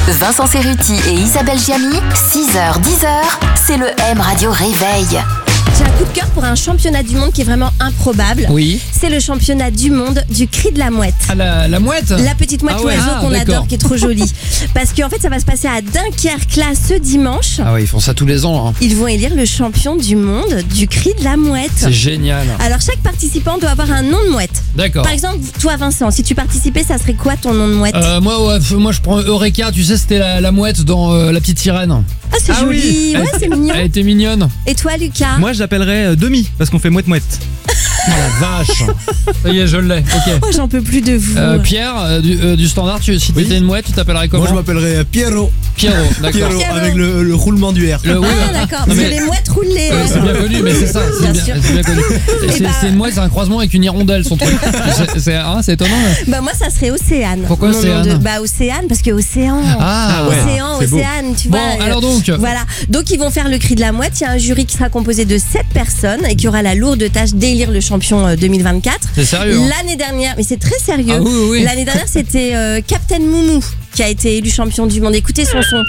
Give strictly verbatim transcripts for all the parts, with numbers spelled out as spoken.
Vincent Cerruti et Isabelle Giamy, six heures dix heures, c'est le M Radio Réveil. J'ai un coup de cœur pour un championnat du monde qui est vraiment improbable. Oui. C'est le championnat du monde du cri de la mouette. Ah, la, la mouette La petite mouette ah ouais. oiseau ah, qu'on d'accord. adore, qui est trop jolie. Parce qu'en fait, ça va se passer à Dunkerque là ce dimanche. Ah ouais, ils font ça tous les ans. Hein. Ils vont élire le champion du monde du cri de la mouette. C'est génial. Alors, chaque participant doit avoir un nom de mouette. D'accord. Par exemple, toi Vincent, si tu participais, ça serait quoi ton nom de mouette? Euh, moi, ouais, moi, je prends Eureka. Tu sais, c'était la, la mouette dans euh, La Petite Sirène. Ah, c'est Ah joli, oui. ouais, c'est mignon. Elle était mignonne. Et toi Lucas? Moi, je l'appellerais euh, Demi, parce qu'on fait mouette-mouette. Oh la vache. Ça y est, je l'ai. Ok. Oh, j'en peux plus de vous. Euh, Pierre, euh, du, euh, du standard, tu, si Oui. t'étais une mouette, tu t'appellerais comment? Moi je m'appellerais Pierrot. Pierrot, d'accord. Pierrot, Pierrot. avec le, le roulement du R. Le- oui, Ah ouais. d'accord, Non, parce mais- que les mouettes roulent les... Ouais, c'est bien connu, mais c'est ça, c'est Bien bien, sûr. c'est bien connu. Et c'est, bah- c'est une mouette, c'est un croisement avec une hirondelle, son truc. C'est, c'est, hein, c'est étonnant. là. Bah moi ça serait Océane. Pourquoi Mon nom Océane de- Bah Océane, parce que Océan. Ah ouais. Océan, c'est beau. Océane, tu Bon, vois. euh, alors donc. Voilà, donc ils vont faire le cri de la mouette. Il y a un jury qui sera composé de sept personnes et qui aura la lourde tâche d'élire le champion euh, deux mille vingt-quatre. C'est sérieux. Hein. L'année dernière, mais c'est très sérieux. Ah oui, oui, oui. L'année dernière, c'était euh, Captain Moumou qui a été élu champion du monde. Écoutez son son.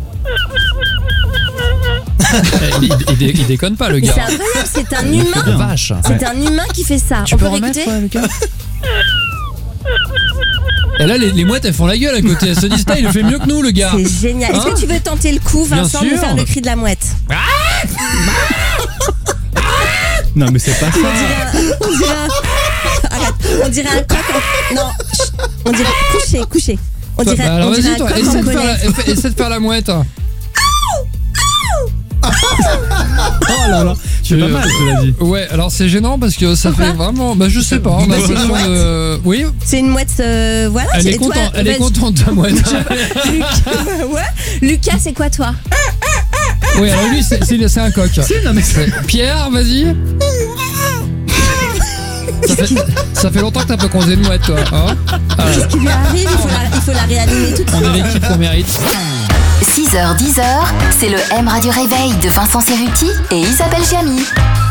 il, il, il- il déconne pas, le Mais gars. c'est incroyable, c'est un La humain. vache. C'est un humain qui fait ça. Tu On peux peut remettre, réécouter ouais, Lucas Et là, les, les mouettes, elles font la gueule à côté. Elles se disent, il le fait mieux que nous, le gars. C'est génial. Est-ce Hein que tu veux tenter le coup, Bien Vincent, de sûr. faire le cri de la mouette? Non, mais c'est pas ça. On dirait un... On dirait un... Arrête. On dirait un coq en... Non. chut. On dirait... Couché, couché. On Toi, dirait, bah, alors on dirait vas-y, un toi, coq essaie en de, faire colère. la, fais- essaie de faire la mouette. Oh là là. C'est pas mal, cela dit. Ouais, alors c'est gênant parce que ça Pourquoi fait vraiment. Bah, je sais pas, on a Bah, c'est une l'impression de. Oui, C'est une mouette... euh, Voilà. elle c'est- est et toi, contente, elle est vas-y. contente, ta mouette. Lucas, ouais. Lucas, c'est quoi toi? Oui, alors lui, c'est, c'est, c'est un coq. Non, mais c'est... Pierre, vas-y. Ça fait, ça fait longtemps que t'as pas croisé une mouette, toi. Hein Alors, Qu'est-ce qui lui arrive? Il faut la, il faut la réanimer tout de on suite. est l'équipe qu'on mérite. six heures dix heures, c'est le M Radio Réveil de Vincent Cerruti et Isabelle Giamy.